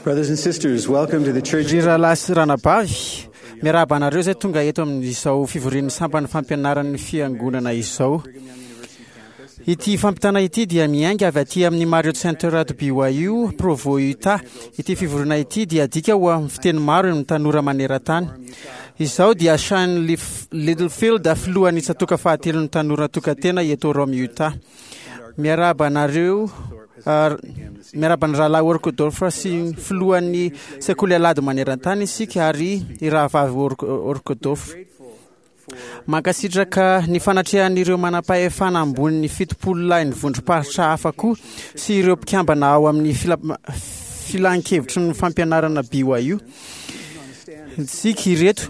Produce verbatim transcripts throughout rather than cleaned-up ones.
Brothers and sisters, welcome to the church. Riralahy ranabavy, miarahaba anareo zay tonga eto amin'izao fivorian'ny sampany fampianaran'ny fiangonana izao. Ity fampitana ity dia miainga avy aty amin'ny Marriott Center at B Y U, Provo, Utah. Ity fivoriana ity dia dika ho amin'ny fiteny maro ny tanora maneran-tany. Izao dia Shane Littlefield, filohan'ny tsatoka fahatelon'ny tanora tokantena eto Rome, Utah. Miarahaba anareo miarahaba ny rahalahy Orkodolfa sy filohan'ny sekoly alady maneran-tany isika ary i rahavavy Orkodolfa. Mankasitraka ny fanatrehan'ireo manam-pahefana ambonin'ny fitopolo lahy ny vondrom-paritra hafa koa sy ireo mpikambana ao amin'ny filan-kevitry ny fampianarana B Y U. Isika ireto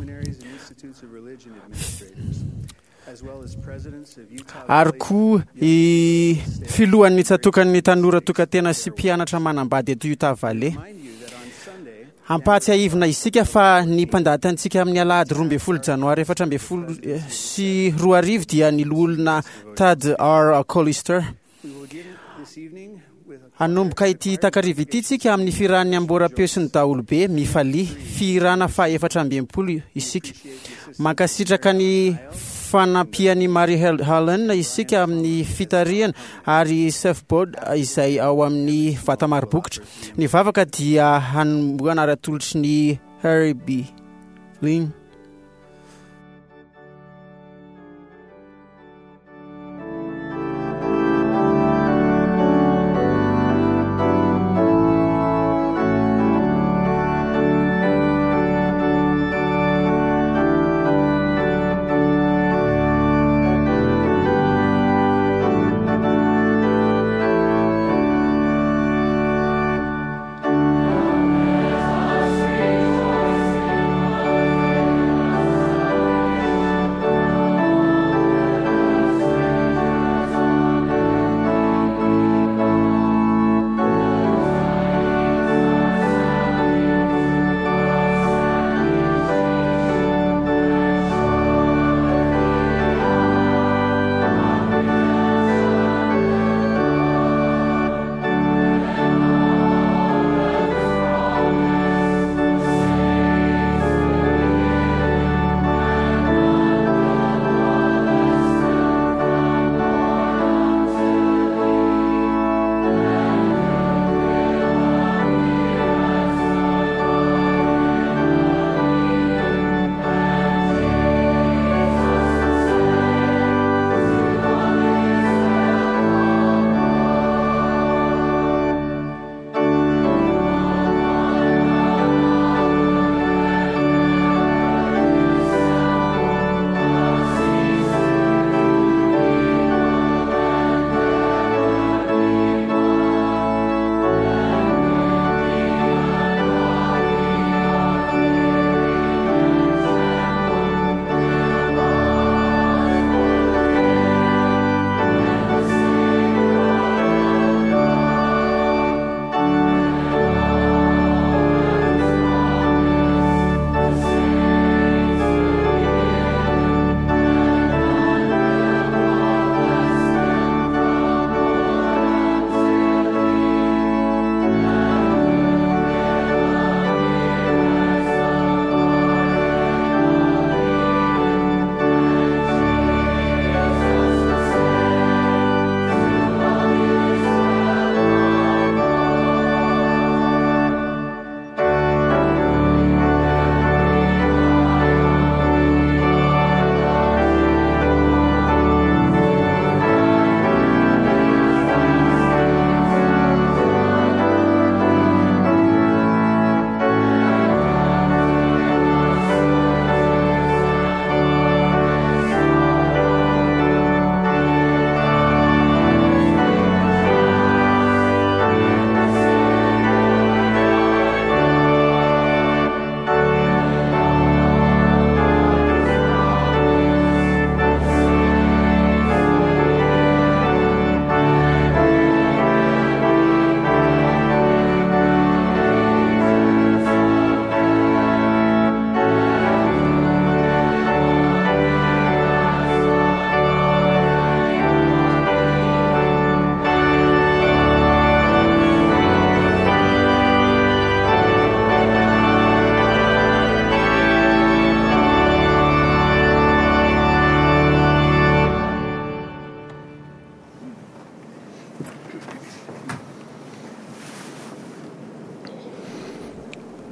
ary koa i filohan'ny tsatokan'ny tanora tokantena sy mpianatra manambady eto Utah Valley. Ampatsiahivina isika fa ny mpandatantsika amin'ny alahady roa ambin'ny folo janoary efatra ambin'ny folo sy roa arivo dia ny olona Tad R. Collister. Hanomboka ity takariva ity tsika amin'ny firahan'ny amboram-peo sy ny daholobe mifalia firana fa efatra ambin'ny folo isika. Mankasitraka ny fanampian'ny Mary Helen isika amin'ny fitariana ary surfboard izay ao amin'ny vata maro-bokotra. Ny vavaka dia hanomboana ara-tolotry ny Herbie Lynn.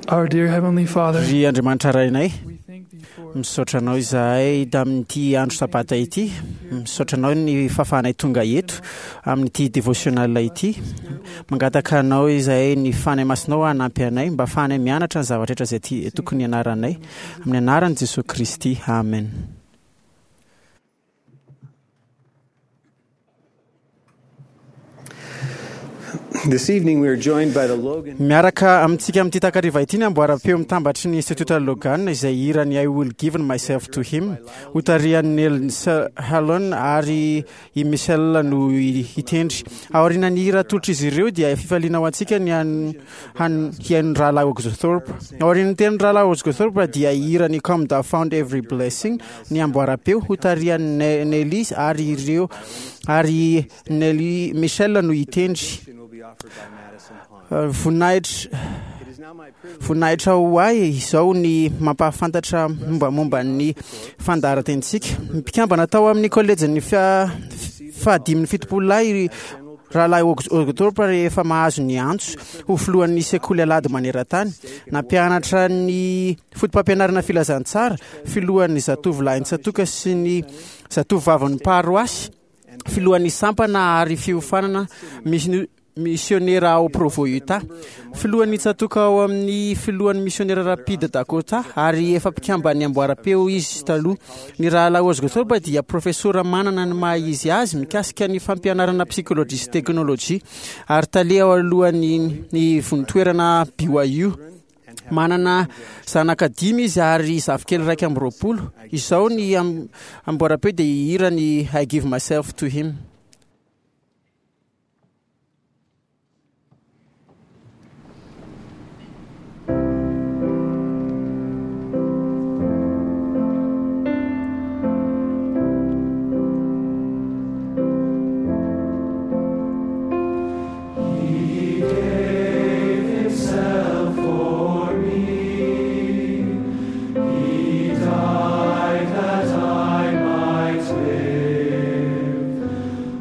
Our dear Heavenly Father, ry andriamanitra rainay we thank thee for misaotra anao izahay tamin'ity andro sabata ity, misaotra anao ny fahafahanay tonga eto amin'ity devotional ity. Mangataka anao izahay ny fanay masinao hanampy anay mba afahanay mianatra ny zavatra rehetra izay tokony ianaranay amin'ny anaran'i Jesosy Kristy. Amen. This evening we are joined by the Logan. Miaraka amintsika amin'ity takariva ity ny amboara-peo mitambatry ny Instituta Logan izay irany I will give myself to him. Hotarian'ny Elsa Hallon ary i Michel no hitendry. Aorian'ny hira tolotra izy ireo dia fifaliana ho antsika ny hihaino rahalahy Oxthorpe. Aorian'ny teny rahalahy Oxthorpe dia irany Come Thou Found Every Blessing ny amboara-peo hotarian'ny Nelly ary ireo ary Nelly Michel no hitendry. Voninahitra voninahitra ho ahy izao ny mampahafantatra mombamomba ny fandaharan-tentsika. Mpikambana tao amin'ny kolejin'ny fahadimy fitopolo lahy rahalahy Oxthorpe rehefa mahazo ny antso ho filohan'ny sekoly alady maneran-tany, nampianatra ny fotom-pampianarana filazantsara filohan'ny zatovolahy Ntsatoka sy ny zatovovavin'ny paroasy, filohan'ny sampana ary fiofanana misy missionnaire ao Provo Utah, filohan'ny Ntsatoka ao amin'ny filohan'ny missionnaire rapide Dakota ary efa mpikambany amboara-peo izy taloha. Ny rahalahy Oxthorpe dia profesora manana ny maha izy azy mikasika ny fampianarana psychologie sy teknolojia ary taleha ao alohan'ny ny vonitoerana B Y U. Manana zanaka dimy izy ary zafikely raiky amby roapolo. Izao ny amboara-peo dia irany I give myself to him. Died that I might live.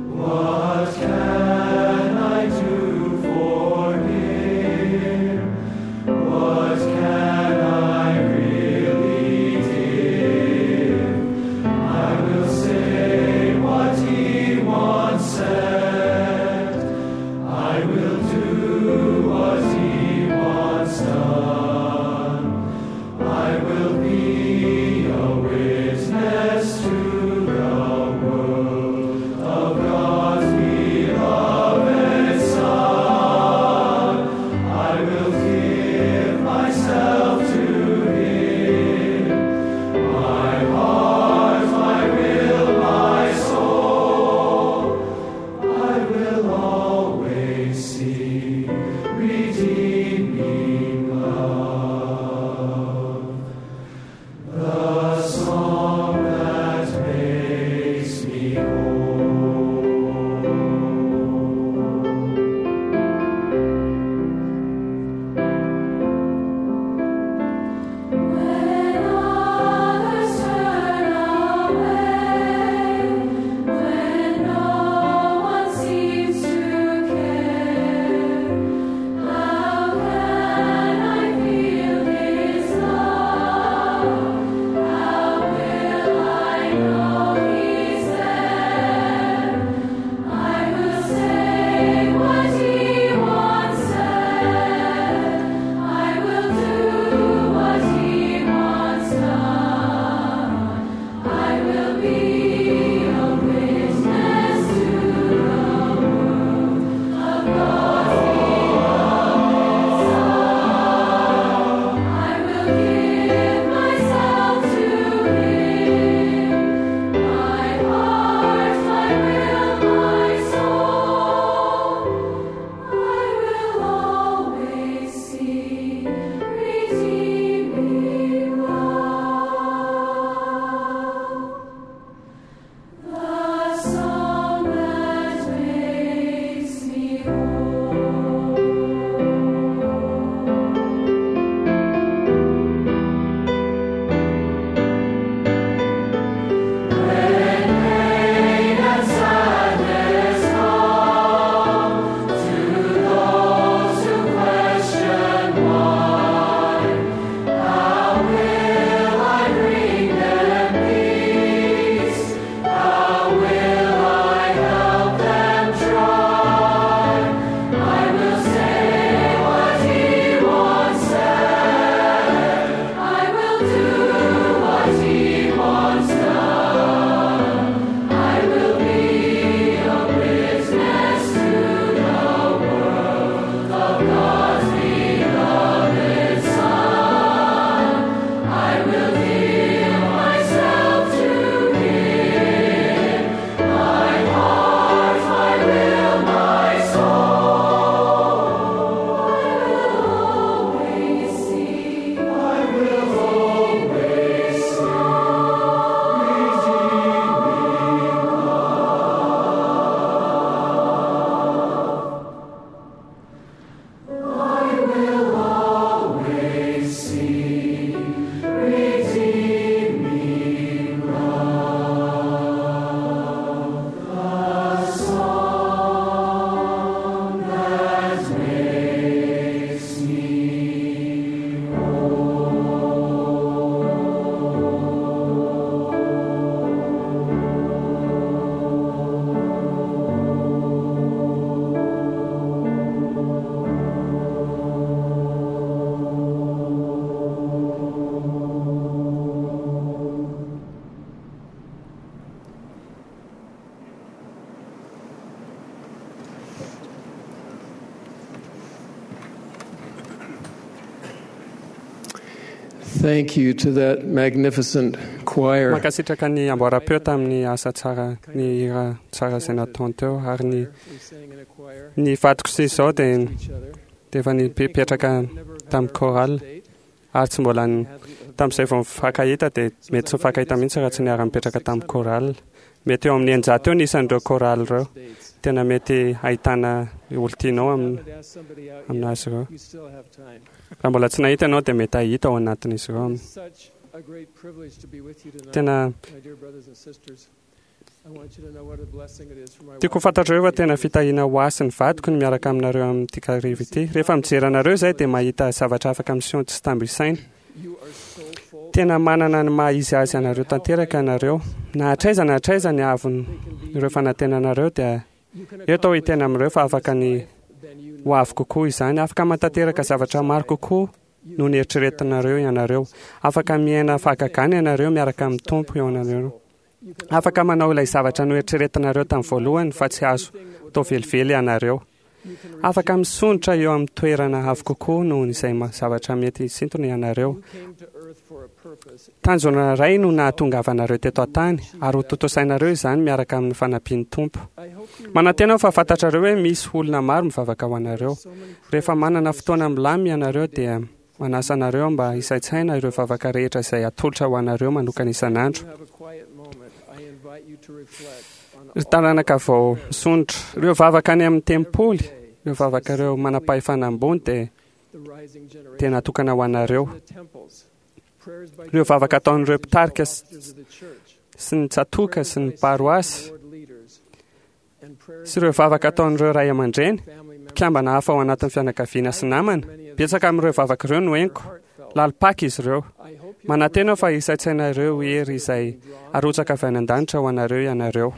Thank you to that magnificent choir. Mankasitraka ny amboara-peo tamin'ny asa tsara ny hira tsara izay nataony teo ary ny We sang in a choir ny vadiko sy izao dia each other. dia efa nipetraka tamin'ny choral ary tsy mbola ny tamin'izay vao mifankahita dia mety tsy mifankahita mihitsy raha tsy niara-mipetraka tamin'ny choral. Mety eo amin'ny eninjato eo nisan'ireo choral ireo. Tena mety ahitana olo tianao am- I'd ask somebody out aminazy ireo. you still have time. Raha mbola tsy nahita ianao dia mety ahita ao anatin'izy ireo. Such a great privilege to be with you tonight, Tena my dear brothers and sisters. I want you to know what a blessing it is for my tiako wife. fantatrareo fa tena fitahiana ho asy ny vadiko ny miaraka aminareo amin'ity karivo ity. Rehefa mijery anareo izay dia mahita zavatra afaka miseho tsy tambisaina. You are so full. Tena manana ny maha izy azy anareo tanteraka anareo. Na hatraiza na hatraiza ny avony ireo fanantenanareo dia You can eto ao hitena amin'ireo fa afaka ny than you ho avy kokoa izany. Afaka mantanteraka zavatra maro kokoa no ny eritreretinareo ianareo. Afaka miaina fahagagana ianareo miaraka amin'ny tompo eo anareo. Afaka manao ilay zavatra no eritreretinareo tamin'ny voalohany fa tsy azo tao velively ianareo. Afaka misonitra eo amin'ny toerana avo kokoa noho izay ma- zavatra mety sintony ianareo. came to earth for a purpose. Tanjona ray no nahatongavanareo teto an-tany ary ho totosainareo izany miaraka amin'ny fanampian'ny tompo. I hope you Manantena fa fantatrareo hoe misy olona maro mivavaka ho anareo. Rehefa manana fotoana milamy ianareo dia manasa anareo mba hisaitsaina ireo vavaka rehetra izay atolotra ho anareo manokana isan'andro. have a quiet moment. I invite you to reflect on Ry taranaka vao misonitra, ireo vavaka any amin'ny tempoly, ireo vavaka ireo manam-pahefana ambony dia the rising generation. dia natokana ho anareo. The temples, prayers by Ireo vavaka ataon'ireo mpitarika s- pastors of the church, sy ny tsatoka sy ny paroasy board leaders, and prayers sy ireo vavaka ataon'ireo ray aman-dreny, family members. mpikambana hafa ao anatin'ny fianakaviana sy namana. Betsaka amin'ireo vavaka ireo no enko, lalipaka izy ireo. I hope you Manantena fa hisaitsaina ireo hery izay arotsaka avy any an-danitra ho anareo ianareo.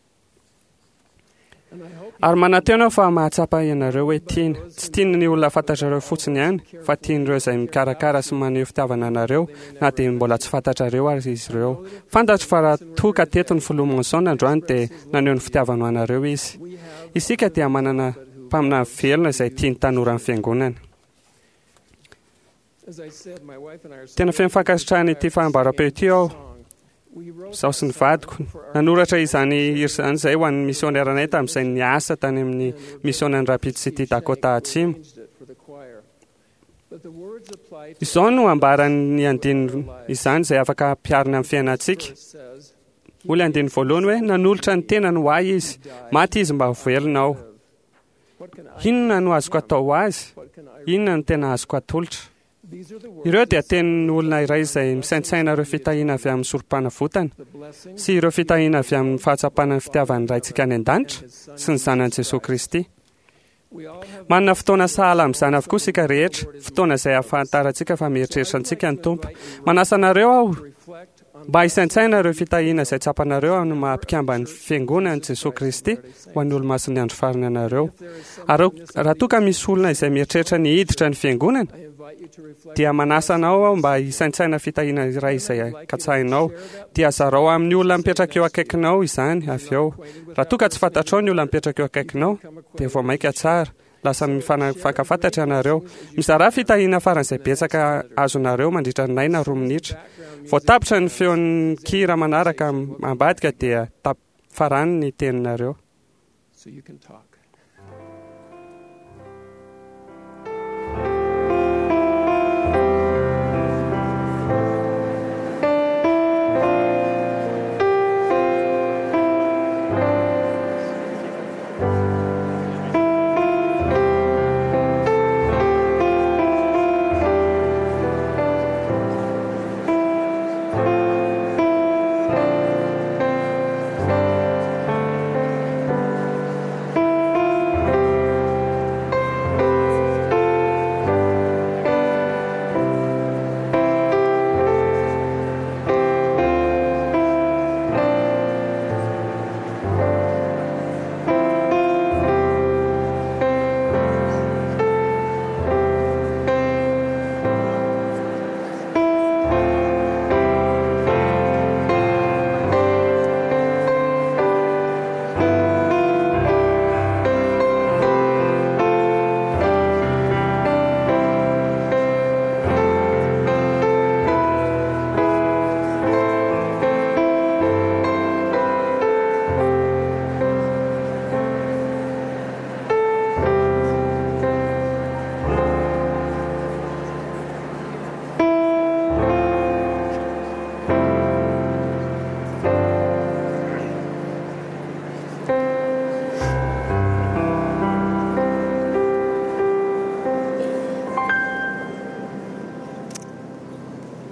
and I hope Ary manantena fa mahatsapa ianareo hoe tiana, tsy tiana ny olona fantatrareo fotsiny ihany, fa tian'ireo izay mikarakara sy maneho fitiavana anareo, na dia mbola tsy fantatrareo ary izy ireo. Fantatro fa raha toka teto ny filomonsaona androany dia naneho ny fitiavana ho anareo izy. Isika dia manana mpaminany velona izay tiany tanora amin'ny fiangonana. as I said, my wife and I are so Tena fifankasitrahana ity fahambaram-peo ity aho, song. We wrote zaho sy ny vadiko. Nanoratra izany hira izany izay ho an'ny misionneranay tamin'izay niasa tany amin'ny misionan'ny Rapid City Dakota Atsimo. arranged it for the choir. But the words apply to Izao no ambarany andino izany izay afaka ampiarina amin'ny fiainantsika. says, Oly andiny voalohany hoe nanolotra ny tena no hoay izy, maty izy mba ho velona aho. what can I Inona no azoko atao ho azy? what can I Inona no tena azoko atolotra? These are the words, Ireo dia tenin'ny olona iray izay misaintsaina ireo fitahiana avy amin'ny sorom-panavotana the blessing sy ireo fitahiana avy amin'ny fahatsapana ny fitiavany raintsika any an-danitra sy ny zanany Jesosy Kristy. we all have Manana fotoana sahala amin'izany avokoa isika rehetra, fotoana izay ahafantarantsika fa mieritreritra antsika ny tompo. Manasa anareo aho reflect on mba hisaintsaina ireo fitahiana izay tsapanareo amin'ny maha-mpikambany fiangonan'i Jesosy Kristy ho an'ny olo-mason'ny andro farany anareo. Ary raha toka misy olona izay mieritreritra ny hiditra ny fiangonana, I invite you to reflect dia manasa anao aho mba hisaintsaina fitahiana iray izay katsahinao, dia azarao amin'ny olona mipetraka eo akaikinao izany avy eo. Raha toka tsy fantatrao ny olona mipetraka eo akaikinao, dia vao maika tsara, lasa mifankafantatra ianareo. Mizara fitahiana faran'izay betsaka azonareo mandritra ny naina roa minitra. Vao tapitra ny feon'ny kira manaraka ambadika dia tap- farany ny teninareo. so you can talk.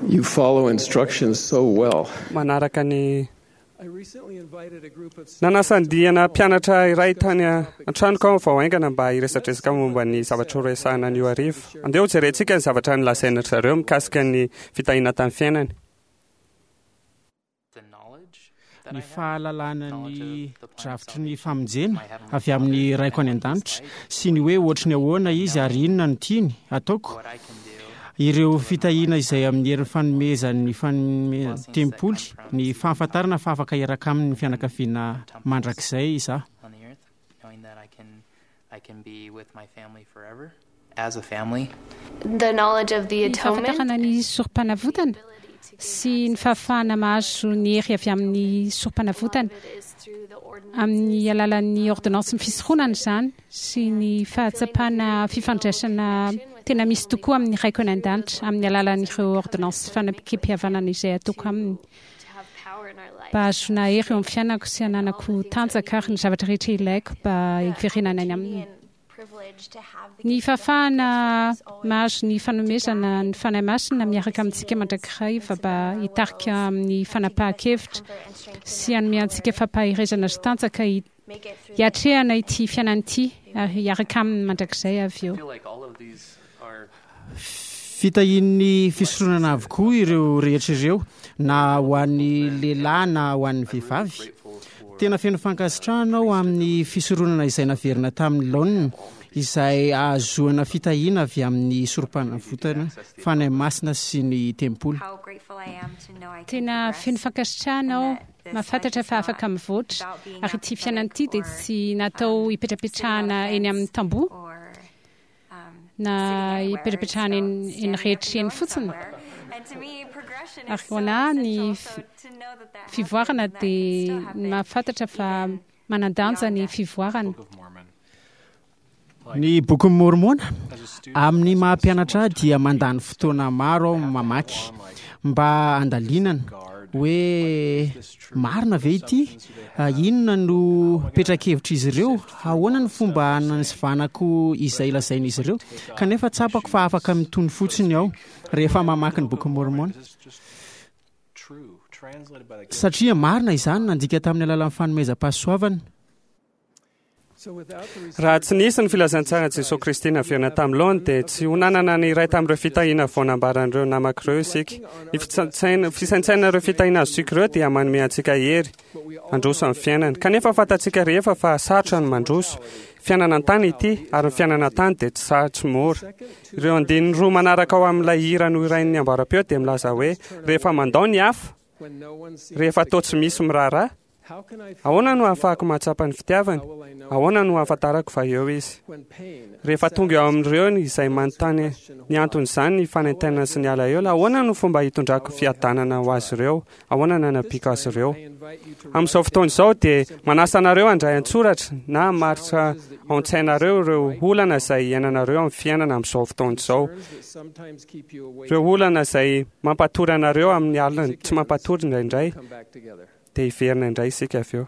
You follow instructions so well. manaraka ny I recently invited a group of nanasandihana mpianatra iray tany an-tranoko ao vao aingana mba hiresadresaka momba ny zavatra horesahana an'io arivo. Andeha ho jerentsika ny zavatra nilazaina zareo mikasika ny fitahina tamin'ny fiainany. Ny fahalalana ny dravitry ny famonjena avy amin'ny raiko any an-danitra sy ny hoe ohatry ny ahoana izy ary inona ny tiany ataoko. Ireo fitahina izay amin'ny herin'ny fanomezan'ny tempoly ny fahafantarana fa afaka hiaraka amin'ny fianakaviana mandrakizay izaho. The knowledge of the atonement. Fahafantarana ny sorom-panavotana sy ny fahafahana mahazo ny hery avy amin'ny sorom-panavotana amin'ny alalan'ny ordonnance ny fisorohana izany sy ny fahatsapana fifandraisana tena misy tokoa amin'ny raiko any an-danitra amin'ny alalan'ireo ordonnance fanampikiam-pihavanana izay atoko aminy. Mba azona hery eo amin'ny fiainako sy ananako tanjaka ary ny zavatra rehetra ilaiko mba hiverenana any aminy. Ny fahafahana mahazo ny fanomezana ny fanahy masina miaraka amintsika mandrak'iray fa mba hitarika amin'ny fanapahan-kevitra sy hanome antsika fampahirezana sy tanjaka hiatrehana ity fiainana ity ary hiaraka amin'ny mandrakizay avy eo. Fitahin'ny fisoronana avokoa ireo rehetra ireo na ho an'ny lehilahy na ho an'ny vehivavy. Tena feno fankasitrahanao amin'ny fisoronana izay naverina tamin'ny laonina izay ahazoana fitahina avy amin'ny sorom-panavotana fanahy masina sy ny tempoly. Tena feno fankasitrahanao mahafantatra fa afaka mivoatra ary ity fiainana ity dia tsy natao hipetrapetrahana eny amin'ny tamboho na hipetrapetrahana eny rehetra eny fotsiny. Ary ho anahy ny fivoarana dia mahafantatra fa manandanja ny fivoarana. Ny boky Mormona amin'ny mahampianatra dia mandany fotoana maro ao mamaky mba andalinana hoe marina ve ity, inona no petrakevitra izy ireo, ahoana ny fomba anasivanako izay lazain'izy ireo, kanefa tsapako fa afaka mitony fotsiny ao rehefa mamaky ny boky Mormona. Satria marina izany nandika tamin'ny alalan'ny fanomezam-pahasoavana. Raha tsy nisy ny filazantsara Jesosy Kristy naverina tamin'ny laona dia tsy honanana ny iray tamin'ireo fitahina vao nambaran'ireo namak'ireo isika. Ny fisaintsainareo fitahina azontsika ireo dia manome antsika hery handroso amin'ny fiainana. Kanefa fantatsika rehefa fa sarotra ny mandroso. Fiainana an-tany ity ary ny fiainana an-tany dia tsy sarotra mora. Ireo andininy roa manaraka ao amin'ilay hira no irain'ny ambara-peo dia milaza hoe rehefa mandao ny hafa, rehefa atao tsy misy miraharaha, ahoana no ahafahako mahatsapa ny fitiavany? Ahoana no ahafantarako fa eo izy? Rehefa tonga eo amin'ireo izay manontany ny anton'izany ny fanaintainana sy ny alahelo, ahoana no fomba hitondrako fiadanana ho azy ireo? Ahoana nanapiko azy ireo? Amin'izao fotoana izao dia manasa anareo handray an-tsoratra na maritra ao an-tsainareo ireo olana izay iainanareo amin'ny fiainana amin'izao fotoana izao. Ireo olana izay mampatory anareo amin'ny alina tsy mampatory indraindray. Dia hiverina indray isika avy eo.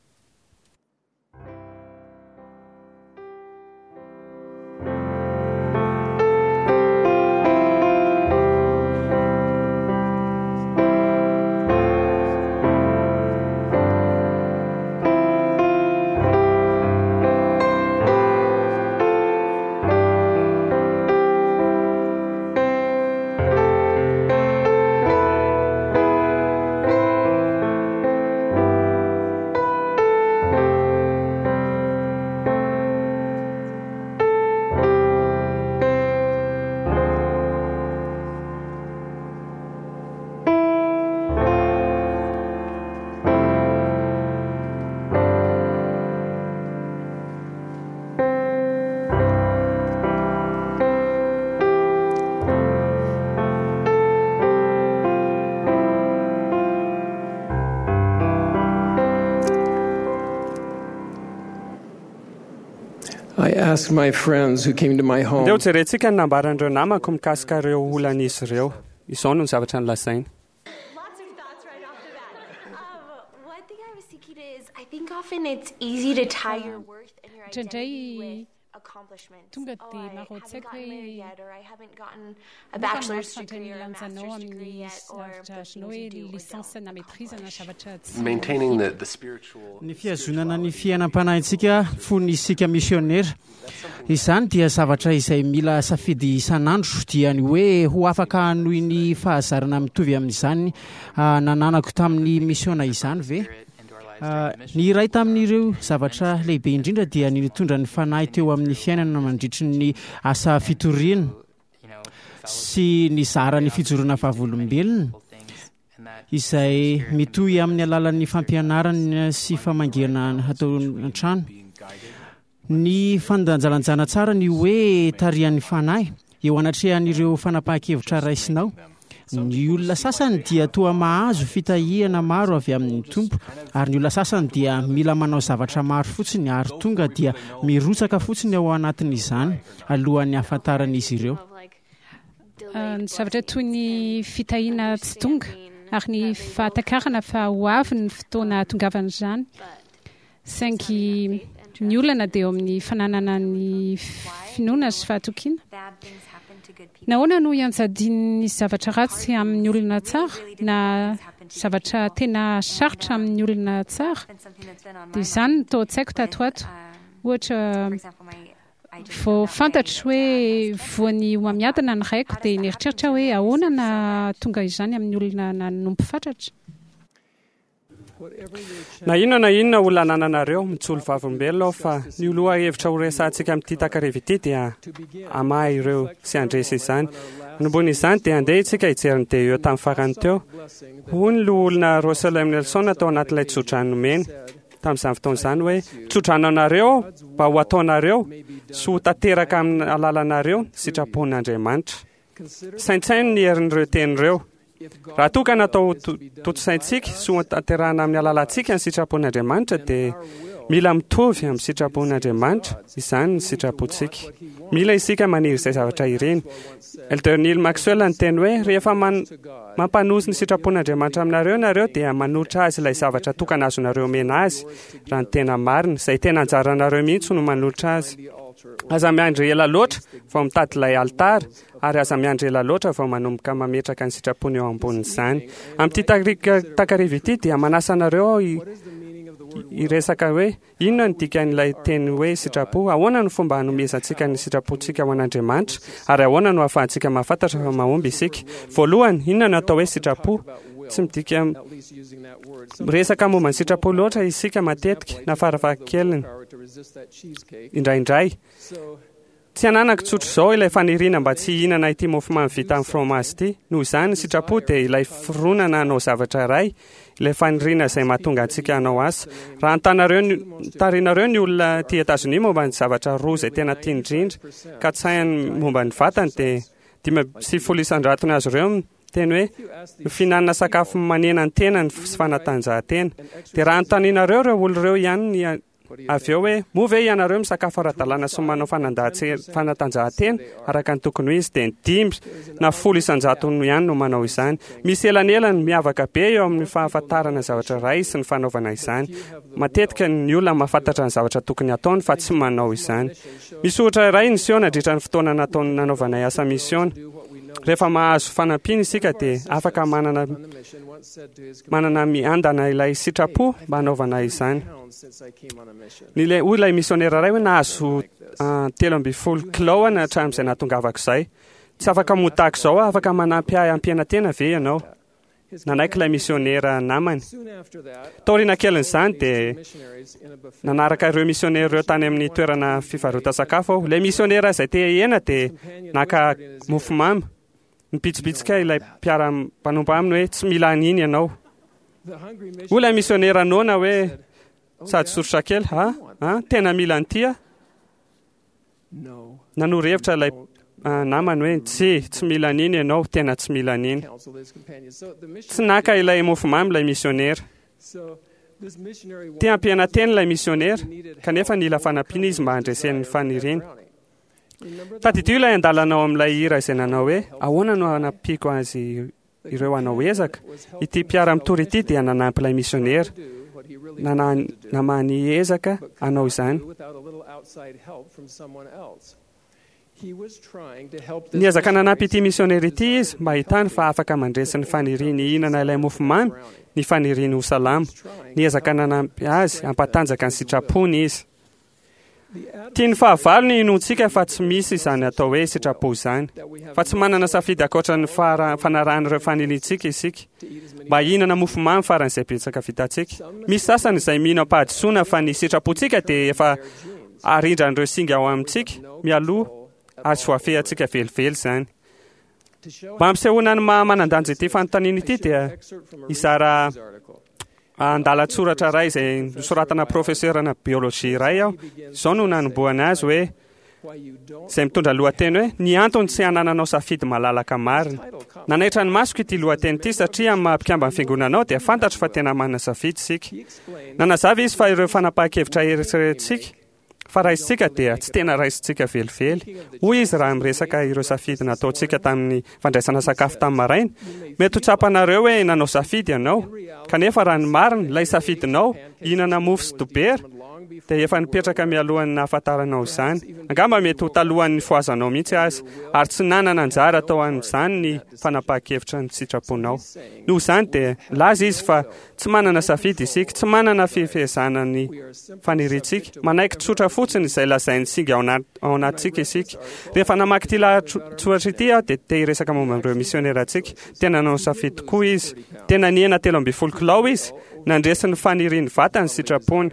I asked my friends who came to my home. Ndeo jerentsika ny nambaran'ireo namako mikasika ireo olana izy ireo. Izao no ny zavatra nilazaina. Lots of thoughts right off the bat. Um, one thing I was thinking is, I think often it's easy to tie your worth and your identity with a tonga dia marotsaka hoe a bachelor's degree or a master's degree yet or no hoe licence na maîtrise na zavatra tsy Maintaining the, the spiritual ny fiazonana ny fiainam-panahintsika fony isika misionera izany dia zavatra izay mila safidy isan'andro dia ny hoe ho afaka hanohy ny fahazarana mitovy amin'izany nananako tamin'ny misiona izany ve ny iray tamin'ireo zavatra lehibe indrindra dia ny nitondra ny fanahy teo amin'ny fiainana mandritry ny asa fitoriana sy ny zara ny fijoroana vavolombelona izay mitohy amin'ny alalan'ny fampianarana sy famangena atao an-trano ny fandanjalanjana tsara ny hoe tarian'ny fanahy eo anatrehan'ireo fanapahan-kevitra raisinao ny olona sasany dia toa mahazo fitahiana maro avy amin'ny tompo ary ny olona sasany dia mila manao zavatra maro fotsiny ary tonga dia mirotsaka fotsiny ao anatin'izany alohan'ny hafantaran'izy ireo ny zavatra toy ny fitahiana tsy tonga ary ny fahatakarana fa ho avy ny fotoana tongavan'izany saingy ny olana dia eo amin'ny fananana ny finoana sy fahatokiana nahoana no ianjadiny zavatra ratsy amin'ny olona tsara na zavatra tena sarotra amin'ny olona tsara dia izany no tao tsaiko tato ato ohatra vao fantatry hoe voany mamiadana ny raiko dia nieritreritra hoe ahoana na tonga izany amin'ny olona na nompo fatratra na inona na inona olona nananareo mitsolo vavombelona fa ny oloha hevitra ho resantsika amin'ity takarevy ity dia amahy ireo sy andresa izany nombony izany dia andeha itsika hijeriny dia eo tamin'ny farany teo hoy ny olona Russell M. Nelson atao anatin'ilay tsodranomeny tamin'izany fotoan'izany hoe tsodrano anareo mba ho ataonareo sy ho tanteraka amin'ny alalanareo sitrapon'Andriamanitra saintsainy ny herin'ireo tenin'ireo raha toka natao toto-saintsika sy ho tanterahana amin'ny alalantsika ny sitrapon'Andriamanitra dia mila mitovy amin'ny sitrapon'Andriamanitra izany ny sitrapontsika mila isika maniry izay zavatra ireny Elder Neil Maxwell ny teny hoe rehefa mampanozy ny sitrapon'Andriamanitra aminareo nareo dia manotra azy ilay zavatra tokana azonareo mena azy raha ny tena marina izay tena anjaranareo mihitsy no manotra azy aza miandry ela loatra vao mitady ilay altara ary aza miandry ela loatra vao manomboka mametraka ny sitrapony eo ambonin'izany amin'ity takarivy ity dia manasa anareo iresaka hoe inona ny dikan'ilay teny hoe sitrapo ahoana no fomba hanomezantsika ny sitrapontsika ho an'Andriamanitra ary ahoana no ahafahantsika mahafantatra fa mahomby isika voalohany inona no atao hoe sitrapo tsy midika resaka momba ny sitrapo loatra isika matetika na farafahakeliny indraindray tsy ananako tsotro izao ilay faniriana mba tsy hihinana ity mofomamy vita amin'ny fromazy ity noho izany sitrapo dia ilay fironana hanao zavatra iray ilay faniriana izay mahatonga antsika hanao asa raha ntarinareo ny olona ty Etazonia momba ny zavatra roa izay tena tia indrindra ka tsahany momba ny vatany dia dimy sy folo isan-dratony azy ireo teny hoe ny fihinanana sakafo manena ny tena sy fanatanjahantena dia raha notaninareo ireo olo ireo ihany ny avy eo hoe move ianareo misakafo ara-dalàna sy manao fanatanjahantena araka ny tokony ho izy dia ny dimy na folo isan-jato ihany no manao izany misy elanelany miavaka be eo amin'ny fahafantarana zavatra iray sy ny fanaovana izany matetika ny olona mahafantatra ny zavatra tokony ataony fa tsy manao izany misy ohatra iray ny siona andritra ny fotoana nataony nanaovana asa misiona rehefa mahazo fanampiana isika dia afaka manana manana miandana ilay sitrapo mba hanaovana izany nyle hoy ilay misionera iray hoe nahazo telo amby folo kilao na hatramin'izay nahatongavako izay tsy afaka modako izao afaka manampy ampianatena ve ianao nanaiky ilay misionera namany taoriana kelin'izany dia nanaraka ireo misionera ireo tany amin'ny toerana fivarota-sakafo aho ilay misionera izay te hena dia naka mofomamy nipitsipitsika ilay mpiara-mpanompo aminy hoe tsy mila aniny ianao hoy ilay misionera nona hoe sady sorotra kely a tena mila an'itya nanoro-hevitra ilay namany hoe tsy tsy mila aniny ianao tena tsy mila aniny tsy naka ilay mofomamy ilay misionera tia ampianateny ilay misionera kanefa nila fanampiana izy mba handresen'ny faniriana tadidio ilay andalanao amin'ilay hira izay nanao hoe ahoana no hanampiko azy ireo hanao ezaka ity mpiara-mitory ity dia nanampy ilay misionera namany ezaka anao izany. Niezaka nanampy ity misionery ity izy mba hitany fa afaka mandresy ny faniriany ihinana ilay mofomamy ny faniriany ho salama. Niezaka nanampy azy ampatanjaka ny sitrapony izy. Tia ny fahavalo ny inontsika fa tsy misy izany atao hoe sitrapo izany, fa tsy manana safidy akoatra ny fanarahan'ireo faniriantsika isika mba hihinana mofomamy faran'izay betsaka vitantsika. Misy sasany izay mino ampahadisoana fa ny sitrapontsika dia efa arindran'ireo singa ao amintsika mialoha azy voafehantsika velively izany. Mba ampisehoana ny maha manan-danja ity fanontaniana ity dia izara andalatsoratra iray izay nosoratana profeserana biolojia iray aho. Izao no nanomboana azy hoe izay mitondra lohateny hoe ny antony tsy hanananao safidy malalaka marina. Nanaitra ny masoko ity lohateny ity satria amin'ny maha-mpikamba ny fiangonanao dia fantatro fa tena manana safidy isika. Nanazava izy fa ireo fanapahan-kevitra eritreretintsika fa raisitsika dia tsy tena raisitsika velively. Hoy izy raha miresaka ireo safidy nataontsika tamin'ny fandraisana sakafo tamin'ny maraina. Mety ho tsapanareo hoe nanao safidy ianao, kanefa raha ny marina ilay safidinao hihinana mofo sy dobera dia efa nipetraka mialohan'ny nahafantaranao izany. Angamba mety ho talohan'ny foazanao mihitsy azy ary tsy nanana anjara atao amin'izany ny fanapahan-kevitra ny sitraponao. Noho izany dia laza izy fa tsy manana safidy isika, tsy manana fifehezana ny faniriantsika, manaiky tsotra fotsiny izay lazain'ny singa ao anatintsika isika. Rehefa namaky ity lahatsoratra ity aho dia te hiresaka momba amin'ireo misionerantsika. Tena nanao safidy tokoa izy. Tena niena telo amby folo kilao izy, nandresy ny faniriany vatany sitrapony.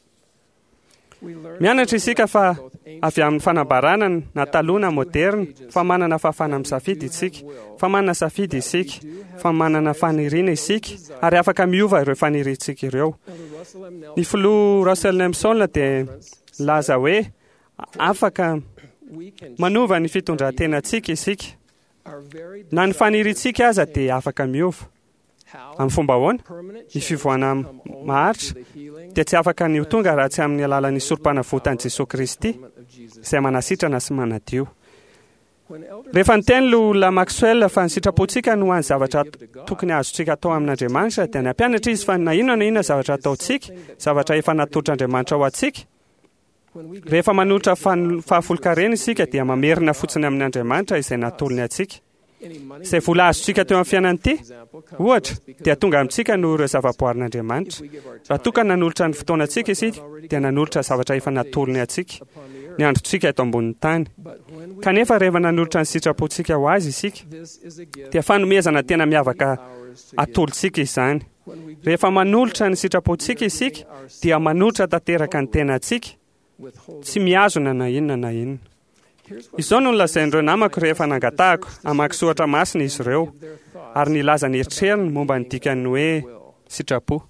Mianatra isika fa avy amin'ny fanambarana na taloana moderna fa manana fahafana misafidy isika, fa manana safidy isika, fa manana faniriana isika ary afaka miova ireo faniriantsika ireo. Ny filoha Russell Nelson dia laza hoe afaka manova ny fitondran-tenantsika isika. Na ny faniriantsika aza dia afaka miova. Amin'ny fomba ahoana? Ny fivoahana maharitra dia tsy afaka ny ho tonga raha tsy amin'ny alalan'ny sorom-panavotan'i Jesosy Kristy izay manasitrana sy manadio. Rehefa niteny Lola Maxwell fa ny sitrapontsika no any zavatra tokony azontsika atao amin'Andriamanitra dia nampianatra izy fa na inona na inona zavatra ataontsika, zavatra efa natolotr'Andriamanitra ao antsika. Rehefa manolotra fahafolo-karena isika dia mamerina fotsiny amin'ny Andriamanitra izay natolony antsika. Izay vola azontsika teo amin'ny fiainana ity, ohatra, dia tonga amintsika no ireo zava-boarin'Andriamanitra. Raha toka nanolotra ny fotoanantsika isika, dia nanolotra zavatra efa natolony antsika, ny androntsika eto ambonin'ny tany. Kanefa rehefa nanolotra ny sitrapontsika ho azy isika, dia fanomezana tena miavaka atolontsika izany. Rehefa manolotra ny sitrapontsika isika, dia manolotra tanteraka ny tenantsika, tsy miazona na inona na inona. Izao no nolazain'ireo namako rehefa nangatahako, hamaky soratra masina izy ireo, ary nilaza ny eritreriny momba ny dikany hoe sitrapo.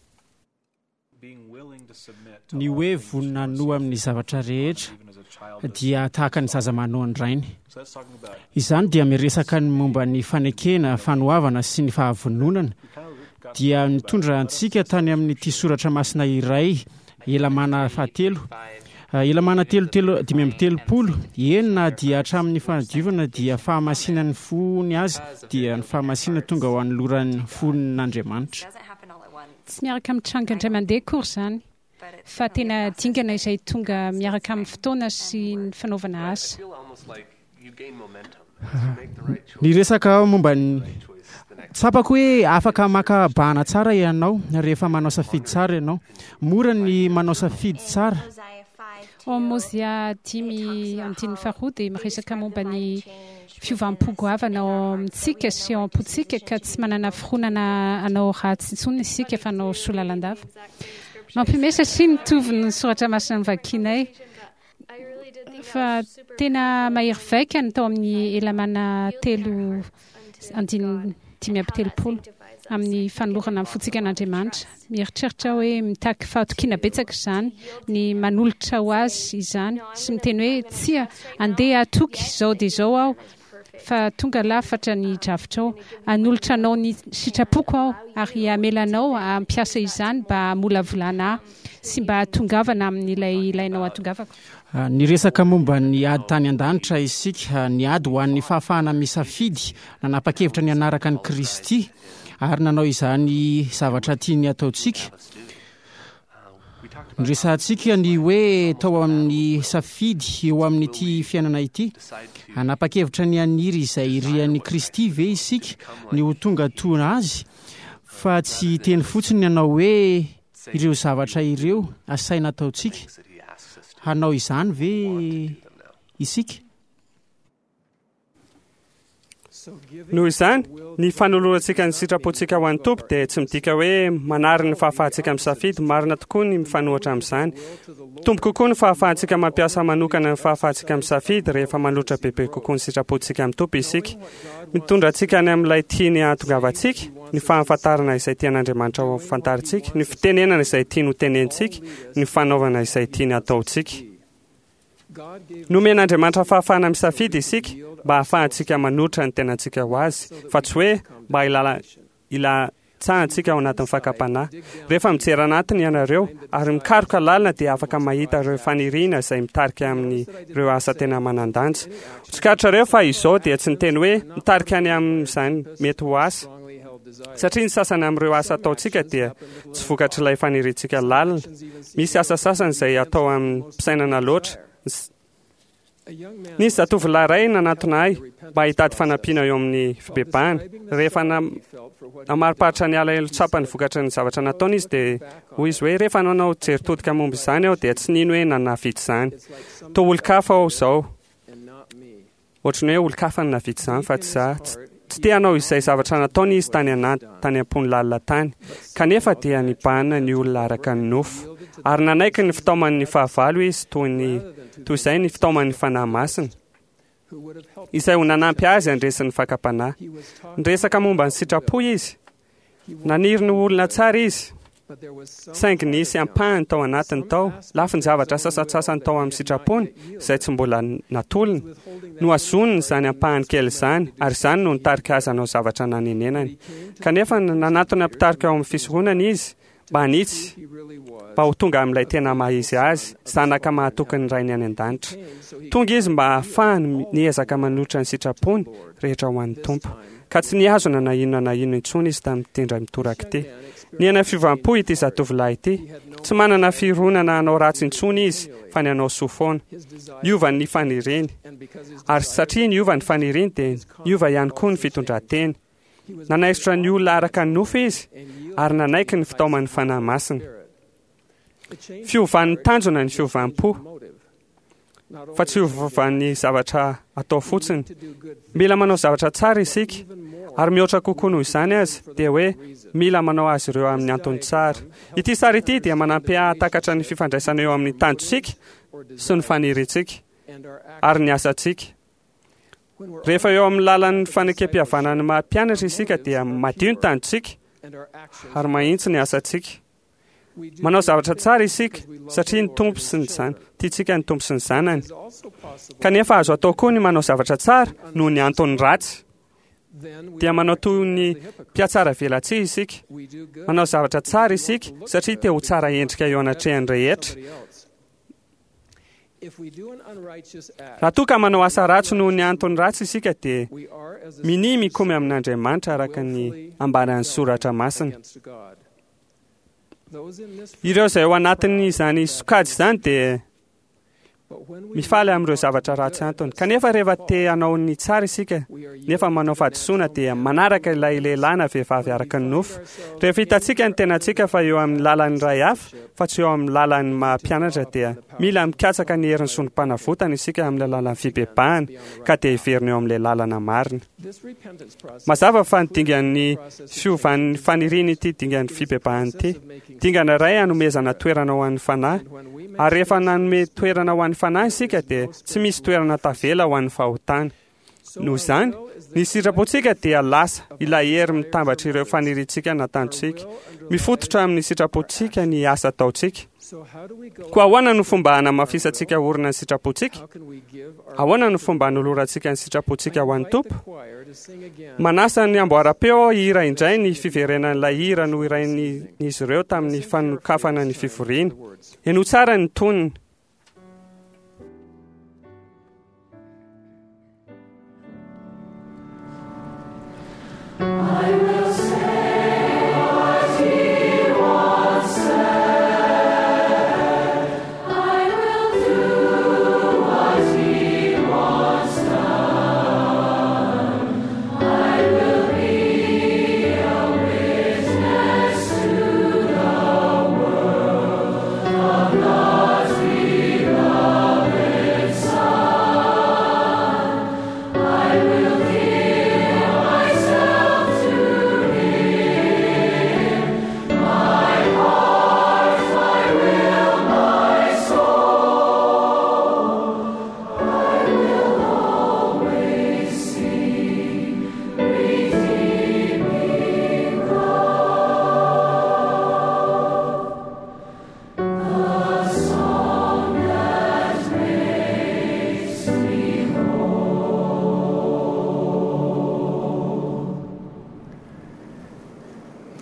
Ny hoe vonona no amin'ny zavatra rehetra dia tahaka ny zaza manoany rainy. Izany dia miresaka ny momba ny fanekena, fanoavana sy ny fahavononana dia mitondra antsika tany amin'ity soratra masina iray elamana fahatelo. Elamana telotelo dimy amby telopolo enina dia hatramin'ny fanadiovana dia fahamasinan'ny fony azy dia ny fahamasinana tonga ho an'ny loran'ny fonin'Andriamanitra. Tsy miaraka mitranga indray mandeha kory izany, fa tena dingana izay tonga miaraka amin'ny fotoana sy ny fanaovana asa. Ny resaka momba ny tsapako hoe afaka makabahana tsara ianao rehefa manao safidy tsara ianao. Mora ny manao safidy tsara. Mozia dimy andiny faharoa dia miresaka momba ny fiovam-pogoavana ao amintsika sy ao am-potsika ka tsy manana fironana anao ratsy intsony isika fa anao soa lalandava. Mampimesa sy mitovy ny soratra masina vakinay fa tena mahery vaika ny tao amin'ny elamana telo andiny dimy amby telopolo amin'ny fanolorana amin'ny fotsika an'Andriamanitra. Mieritreritra hoe mitaky fahatokiana betsaka izany ny manolotra ho azy izany sy miteny hoe tsia andeha atoky izao dia izao aho fa tonga lafatra ny dravitrao, anolotra anao ny sitrapoko aho ary amelanao ampiasa izany mba molavolana sy mba hatongavana amin'ilay ilainao hatongavako. Ny resaka momba ny ady tany an-danitra isika, ny ady ho an'ny fahafahana misafidy nanapa-kevitra ny anaraka ny Kristy ary nanao izany zavatra tiany ataontsika. Ndresantsika ny hoe tao amin'ny safidy eo amin'ity fiainana ity anapa-kevitra ny aniry izay rian'ny Kristy ve isika ny ho tonga tona azy fa tsy teny fotsiny ianao hoe ireo zavatra ireo asaina ataontsika hanao izany ve isika noho izany ny fanolorantsika ny sitrapontsika ho an'ny tompo dia tsy midika hoe manary ny fahafahantsika amin'ny safidy marina tokoa ny mifanohatra amin'izany tompo kokoa ny fahafahantsika mampiasa manokana ny fahafahantsika amin'ny safidy rehefa manotra bebe kokoa ny sitrapontsika amin'ny tompo isika mitondra antsika any amin'ilay tiany ahatongavantsika ny fahafantarana izay tian'Andriamanitra ho fantarintsika ny fitenenana izay tiany ho tenentsika ny fanaovana izay tiany ataontsika nomen'Andriamanitra fahafahana misafidy isika mba hahafahantsika manotra ny tenantsika ho azy fa tsy hoe mba ilala ilatsahantsika ao anatin'ny fakapanahy rehefa mijery anatiny ianareo ary mikaroka lalina dia afaka mahita ireo faniriana izay mitarika amin'ny ireo asa tena manandanja tsikarotrareo fa izao dia tsy ny teny hoe mitarika any amin'izany mety ho asa satria ny sasany amin'ireo asa ataontsika dia tsy vokatry ilay faniriantsika lalina misy asa sasany izay atao amin'ny mpisainana loatra nisy zatovolahy iray nanatonay mba hitady fanampiana eo amin'ny fibebahana rehefa namariparitra ny ala tsapany vokatry ny zavatra nataony izy dia hoy izy hoe rehefa nanao jery todika momba izany aho dia tsy nino hoe nanavidy izany toa olo-kafa aho izao ohatrany hoe olo-kafa ny navidy izany fa tsy za tsy te hanao izay zavatra nataony izy tany anaty tany am-pony lalina tany kanefa dia nibahana ny olona araka ny nofo ary nanaiky ny fitaoman'ny fahavalo izy toy ny toy izay ny fitaoman'ny fanahy masina izay ho nanampy azy andresin'ny fakapanahy nyresaka momba ny sitrapo izy naniry ny olona tsara izy saingy nisy ampahany tao anatiny tao lafiny zavatra sasatsasany tao amin'ny sitrapony izay tsy mbola natolony no azoniny izany ampahany kely izany ary izany no nitarika azy anao zavatra nanenenany kanefa nanatony ampitarika ao amin'ny fisorohonany izy mba hanitsy mba ho tonga amin'ilay tena mahizy azy zanaka mahatokany ray ny any an-danitra tonga izy mba hahafahany niezaka manotra ny sitrapony rehetra ho an'ny tompo ka tsy niazona na inona na inona intsony izy tamin'ny tendra mitoraka ity ny ana fivampo ity zatovolahy ity tsy manana fironana hanao ratsy intsony izy fa ny hanao soa foana niova ny faniriny ary satria niova ny faniriny dia niova ihany koa ny fitondran-teny nanaisitra ny olona araka ny nofo izy ary nanaiky ny fitaoman'ny fanahy masina fiovan'ny tanjona ny fiovampo fa tsy fiovan'ny zavatra atao fotsiny mila manao zavatra tsara isika ary mihoatra kokoa noho izany azy dia hoe mila manao azy ireo amin'ny antony tsara ity sary ity dia manampy hahatakatra ny fifandraisana eo amin'ny tanjonsika sy ny faniritsika ary ny asantsika rehefa eo amin'ny lalan'ny fanekem-pihavanana ny mahampianatra isika dia madio ny tanjonsika ary mahitsy ny asantsika manao zavatra tsara isika satria ny tompo sy ny zany tiatsika ny tompo sy ny zanany kanefa azo atao koa ny manao zavatra tsara noho ny antony ratsy dia manao toy ny mpiatsara velatsihy isika manao zavatra tsara isika satria te ho tsara endrika eo anatrehany rehetra raha toa ka manao asa ratsy noho ny antony ratsy isika dia mini mikomy amin'Andriamanitra araka ny ambanan'ny soratra masina ireo izay ao anatin'izany sokajy izany dia mifaly amin'ireo zavatra ratsy antony kanefa rehefa te hanao ny tsara isika nefa manao fahadisoana dia manaraka ilay lehilahy na vehivavy araka ny nofo rehefa hitantsika ny tenantsika fa eo amin'ny lalan'ny ray hafa fa tsy eo amin'ny lalan'ny mahampianatra dia mila mikatsaka ny herin'ny sontom-panavotana isika amin'ny lalan'ny fibebahana ka dia hiverina eo amin'ilay lalana marina mazava fa nydingan'ny fiovan'ny faniriny ity dingan'ny fibebahana ity dingana iray hanomezana toerana ho an'ny fanahy ary rehefa nanome toerana ho an'ny fanahy isika dia tsy misy toerana tavela ho an'ny fahotana noho izany ny sitrapontsika dia lasa ilay hery mitambatra ireo fanirintsika natanjonsika mifototra amin'ny sitrapontsika ny asa ataontsika koa ahoana no fomba hanamafisantsika orina ny sitrapontsika ahoana no fomba hanolorantsika ny sitrapontsika ho an'ny tompo manasa ny amboara-peo hira indray ny fiverenan'ilay hira no irain'izy ireo tamin'ny fanokafana ny fivoriana eno tsara ny toniny I will say what he once said.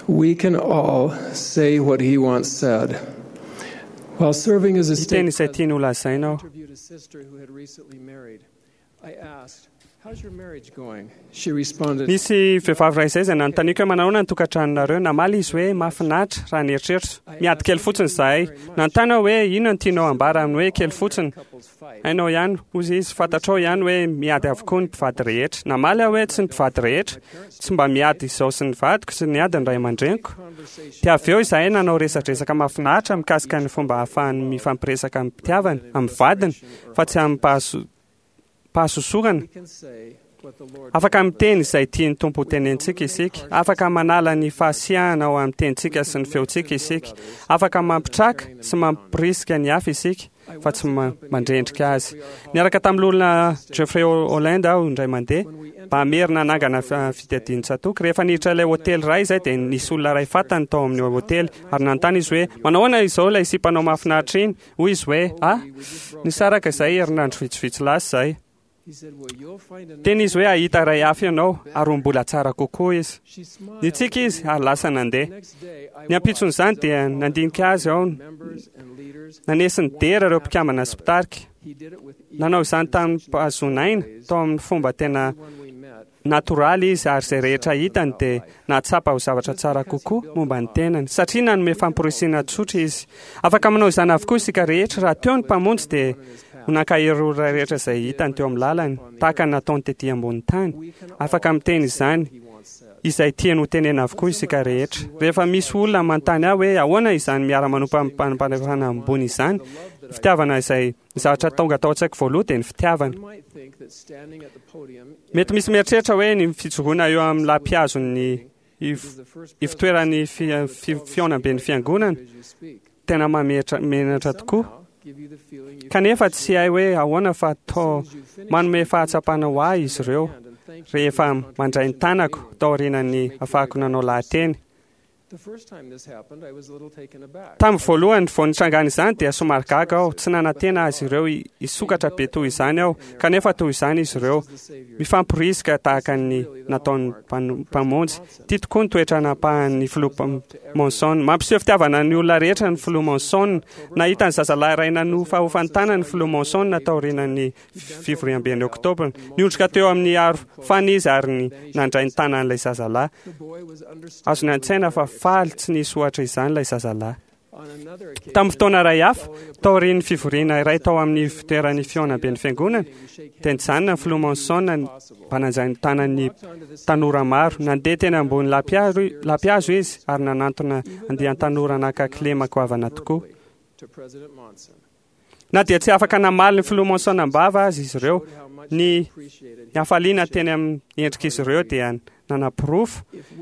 We can all say what he once said. While serving as a state president, I interviewed a sister who had recently married. I asked, "How's your marriage going?" She responded, Nisy vehivavy ray izay izay nanontaniako hoe manao na ny tokantranonareo namaly izy hoe mahafinaritra raha ny eritreritro miady kely fotsiny zahay nanontana hoe inona ny tianao ambara aminy hoe kely fotsiny hainao ihany ozy izy fantatrao ihany hoe miady avokoa ny mpivady rehetra namaly aho hoe tsy ny mpivady rehetra tsy mba miady izao sy ny vadiko sy ny ady ny ray aman-dreniko dia avy eo izahay nanao resadresaka mahafinaritra mikasika ny fomba ahafahany mifampiresaka amin'ny mpitiavany amin'ny vadiny fa tsy amin'ny pahasosorana afaka miteny izay tiany tompo tenentsika isika afaka manala ny fahasiahana ao amin'ny tenitsika sy ny feontsika isika afaka mampitraka sy mampirisika ny hafa isika fa tsy mandrendrika azy niaraka tamin'olona Jeffrey Holland aho indray mandeha mba hamerina nangana fitadian-tsatoky rehefa niditra ilay hôtely ray izay dia nisy olona ray fatany tao amin'ny hôtely ary nanontany izy hoe manao ahoana izao ilay sipanao mahafinaritra iny hoy izy hoe ah nisaraka izay herinandro vitsivitsy lasa izay teny izy hoe ahita ray hafa ianao ary mbola tsara kokoa izy nitsika izy ary lasa nandeha ny ampitson'izany dia nandinika azy ao nanesiny dera ireo mpikambana sipitarika nanao izany tamin'ny mpahazonaina tao amin'ny fomba tena natoraly izy ary izay rehetra hitany dia nahatsapa ho zavatra tsara kokoa momba ny tenany satria nanome famporisina tsotra izy afaka manao izany avokoa isika rehetra raha teo ny mpamonjy dia ho nankaheroa rehetra izay hitany teo amin'ny lalany tahaka nataony tetỳ ambony tany afaka miteny izany izay tiany ho tenena avokoa isika rehetra rehefa misy olona manontany aho hoe ahoana izany miara-manompa mpanapana ambony izany fitiavana izay zavatra tonga tao an-tsaiko voaloha dia ny fitiavana mety misy mieritreritra hoe ny fijoroana eo amin'ny lampiazony ifitoeran'ny fiaonambe ny fiangonana tena mamenatra tokoa kanefa tsy hay hoe ahoana fa tao manome fahatsapana ho ahy izy ireo rehefa mandray ny tanako tao aorianany afahako nanao lahateny tamin'ny voalohany vao nitrangana izany dia somary gaga aho tsy nanantena azy ireo hisokatra be toy izany aho kanefa toy izany izy ireo mifampirisika tahaka ny nataon'ny mpamonjy tia tokoa ny toetra napahan'ny filoha Monson mampiseho fitiavana ny olona rehetra ny filoha Monson nahita ny zazalahy ray nanofa hofantana ny filoha Monson natao aorianany fivoriam-ben'ny oktobra niondrika teo amin'ny aro fanizy ary ny nandray ny tanan'ilay zazalahy azo ny an-tsaina fa faly tsy nisy ohatra izany ilay zazalahy tamin'ny fotoana ray hafa tao aorian'ny fivoriana iray tao amin'ny fitoeran'ny fiaonamben'ny fiangonana dia nijanona ny filoha Monson mba nanjay ny tanan'ny tanora maro nandeha teny ambony lampiazo izy ary nanantona andeha tanora nankakile makoavana tokoa na dia tsy afaka namaly ny filoha Monson ambava azy izy ireo ny hafaliana teny amin'ny endrika izy ireo dia nanapirofo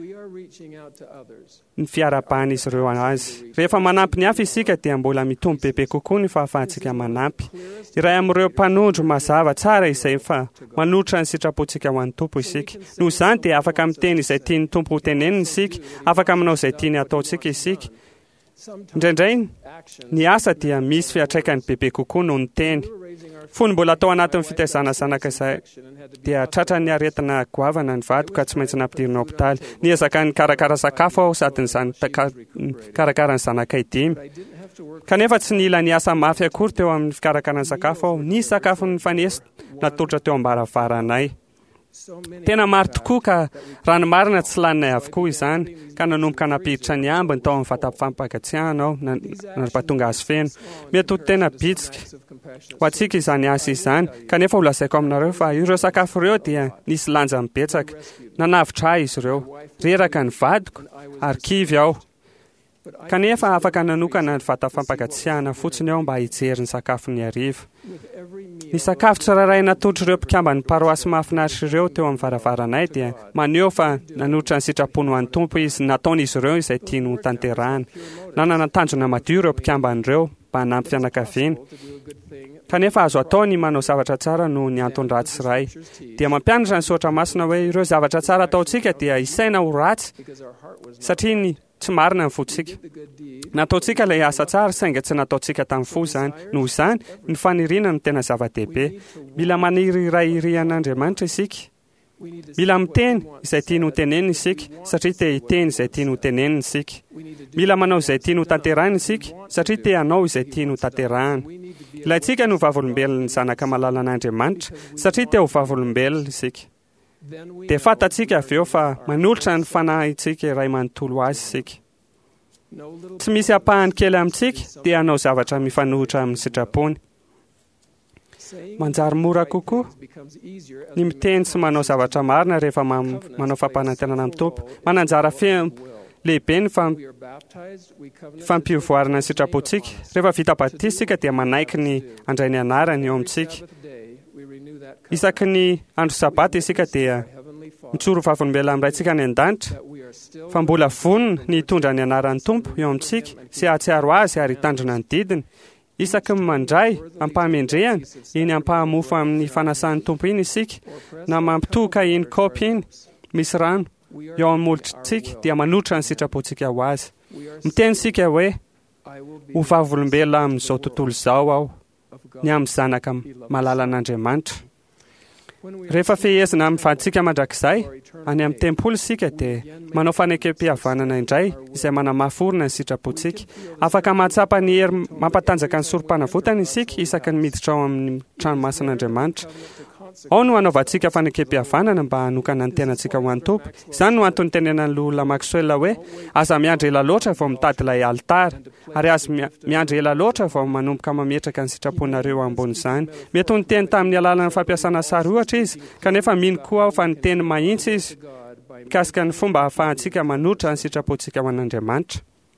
ny fiarabany izy ireo azy rehefa manampy ny hafa isika dia mbola mitombo bebe kokoa ny fahafahantsika manampy iray amin'ireo mpanondro mazava tsara izay fa manotra ny sitrapontsika ho an'ny tompo isika noho izany dia afaka miteny izay tiany tompo ho tenenina isika afaka manao izay tiany ataontsika isika indraindray ny asa dia misy fiatraikany bebe kokoa noho ny teny fony mbola atao anatin'ny fitaizana zanaka izay dia tratra ny aretina goavana ny vadiko ka tsy maintsy nampidirina hôpitaly niezaka ny karakara sakafo aho sady karakara ny zanakay dimy kanefa tsy nila ny asa mafy akory teo amin'ny fikarakarany sakafo aho ny sakafo ny fanesy natotra teo ambaravaranay tena maro tokoa ka raha ny marina tsy laninay avokoa izany ka nanomboka napiditra ny ambiny tao amin'ny vata-fampagatsiahana aho nampatonga azy feno mety ho tena bitsika ho antsika izany asa izany kanefa ho lazaiko aminareo fa ireo sakafo ireo dia nisy lanja mibetsaka nanavitra izy ireo reraka ny vadiko ary kivy aho kanefa afaka nanokana ny vata-fampagatsiahana fotsiny aho mba hijery ny sakafo ny hariva ny sakafo tsirairay natodry ireo mpikambany paroasy mahafinaritra ireo teo amin'ny varavaranay dia maneho fa nanotra ny sitrapon'ny ho an'ny tompo izy nataon'izy ireo izay tiany ho tanterahana nanana tanjona madio ireo mpikamban'ireo mba hanampy fianakaviana kanefa azo atao ny manao zavatra tsara no ny antony ratsy iray dia mampianatra ny soatra masina hoe ireo zavatra tsara ataontsika dia isaina ho ratsy satria ny tsy marina ny fotsika nataontsika ilay asa tsara sainga tsy nataontsika tamin'ny fo izany noho izany ny faniriana no tena zava-dehibe mila maniry iray irian'Andriamanitra isika Mila miteny izay tiany ho tenenina isika satria te hiteny izay tiany ho tenenina isika. Mila manao izay tiany ho tanterahina isika satria te hanao izay tiany ho tanterahina. Ilayntsika no vavolombelona ny zanaka malala an'Andriamanitra satria te ho vavolombelona isika. Dia fantatsika avy eo fa manolotra ny fanahintsika iray manontolo azy isika. Tsy misy ampahany kely amintsika dia hanao zavatra mifanohitra amin'ny sitrapony. Manjary mora kokoa ny miteny sy manao zavatra marina rehefa manao fampanantenana amin'ny Tompo. Mananjara fe lehibe ny fampivoarana ny sitrapontsika. Rehefa vita batistika dia manaiky ny andray ny anarany eo amintsika. Isaky ny andro sabaty isika dia mitsoro vavolombelona amin'iraintsika ny an-danitra, fa mbola vonona ny hitondra ny anaran'ny Tompo eo amintsika sy ahatsiaro azy ary hitandrina ny didiny. Isaky ny mandray ampahamendrehana iny ampahamofo amin'ny fanasan'ny Tompo iny isika, na mampitoka iny kaopy iny misy rano eo amin'ny molotritsika dia manolotra ny sitrapontsika ho azy. Miteny sika hoe ho vavolombelona amin'izao tontolo izao aho ny amin'ny zanaka malala an'Andriamanitra. Rehefa fehezina mivadsika mandrakizay any amin'ny tempoly isika dia manao fanekem-pihavanana indray izay manamaforona ny sitrapontsika. Afaka mahatsapa ny hery mampatanjaka ny sorom-panavotana isika isaky ny miditra ao amin'ny tranomasin'Andriamanitra. Ao no hanaovantsika fanekem-pihavanana mba hanokana ny tenantsika ho an'ny Tompo. Izany no antony tenenan'ny Lola Maxwell hoe aza miandry ela loatra vao mitady ilay alitara, ary aza miandry ela loatra vao manomboka mametraka ny sitraponareo ambon'izany. Mety ho niteny tamin'ny alalan'ny fampiasana sary ohatra izy, kanefa mino koa aho fa niteny mahitsy izy mikasika ny fomba hahafahantsika manolotra ny sitrapontsika ho an'Andriamanitra.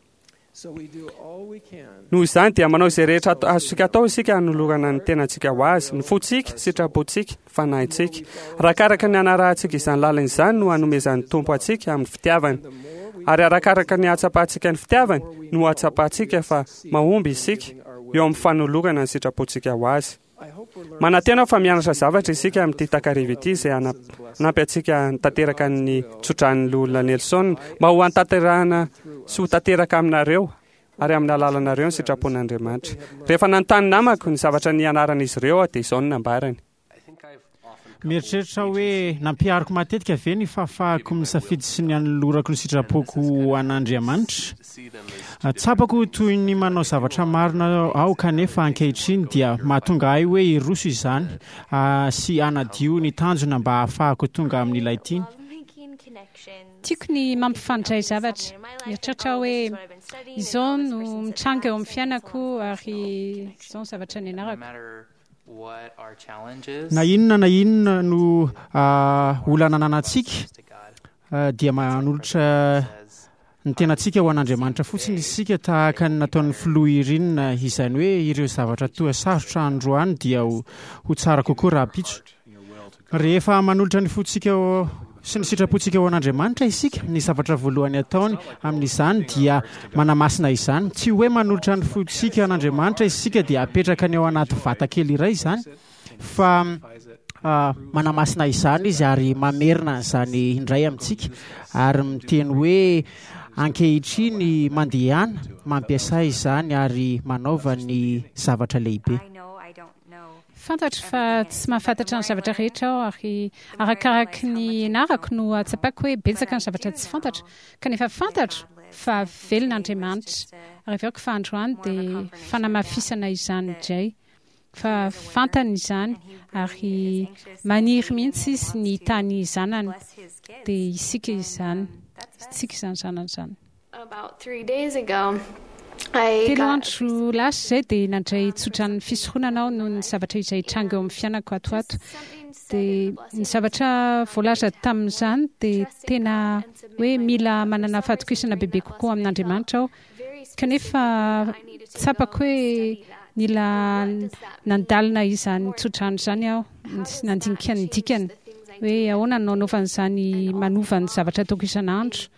Noho izany dia manao izay rehetra azontsika atao isika hanolorana ny tenantsika ho azy, ny fontsika, sitrapontsika, fanahintsika. Arakaraka ny anarahantsika izany lalana izany no hanomezan'ny Tompo atsika amin'ny fitiavany. Ary arakaraka ny hatsapahantsika ny fitiavany no hatsapahantsika fa mahomby isika eo amin'ny fanolorana ny sitrapontsika ho azy. Manantena fa mianatra zavatra isika amin'ity takariva ity izay hanampy antsika tanteraka ny tsotran'ny Lola Nelson mba ho antanterahana sy ho tanteraka aminareo ary amin'ny alalanareo ny sitrapon'Andriamanitra. Rehefa nanontany namako ny zavatra ny anaran'izy ireo dia izao no nambarany. Mieritreritra hoe nampiariko matetika ve ny fahafahako misafidy sy ny anolorako ny sitrapoko an'Andriamanitra. Tsapako toy ny manao zavatra marina aho kanefa ankehitriny dia mahatonga ahy hoe iroso izany sy anadio ny tanjona mba ahafahako tonga amin'ilay tiny. Tiako ny mampifandray zavatra. Mieritreritra hoe izao no mitranga eo amin'ny fiainako ary izao ny zavatra ny anarako. Na inona na inona no olana ananantsika dia manolotra ny tenantsika ho an'Andriamanitra fotsiny isika tahaka ny nataon'ny filoha irinina izany hoe ireo zavatra toa sarotra androany dia ho tsara kokoa raha pitso. Rehefa manolotra ny fotsika sy ny sitrapontsika ho an'Andriamanitra isika, ny zavatra voalohany ataony amin'izany dia manamasina izany. Tsy hoe manolotra ny fotsika an'Andriamanitra isika dia apetraka ny ao anaty vata kely iray izany, fa uh, manamasina izany izy ary mamerina izany indray amintsika ary miteny hoe ankehitriny mandehana mampiasa izany ary manaova ny zavatra lehibe. Fantatra fa tsy mahafantatra ny zavatra rehetra aho ary arakaraky ny anarako no atsapako hoe betsaka ny zavatra tsy fantatra kanefa fantatra fa velon'Andriamanitra ary avy eo fa androany dia fanamafisana izany indray fa fantany izany ary maniry mihitsy izy ny tany zanany dia isika izany isika izany zanany izany. About three days ago Telo andro lasa izay dia nandray tsotran'ny fisorohana aho noho ny zavatra izay tranga eo amin'ny fiainako atoato. Dia ny zavatra voalaza tamin'izany dia tena hoe mila manana fahatokisana bebe kokoa amin'Andriamanitra aho. Kanefa tsapako hoe mila nandalina izany tsotrano izany aho, nandinika ny dikany hoe ahoana no anaovan'izany manova ny zavatra ataoko isan'andro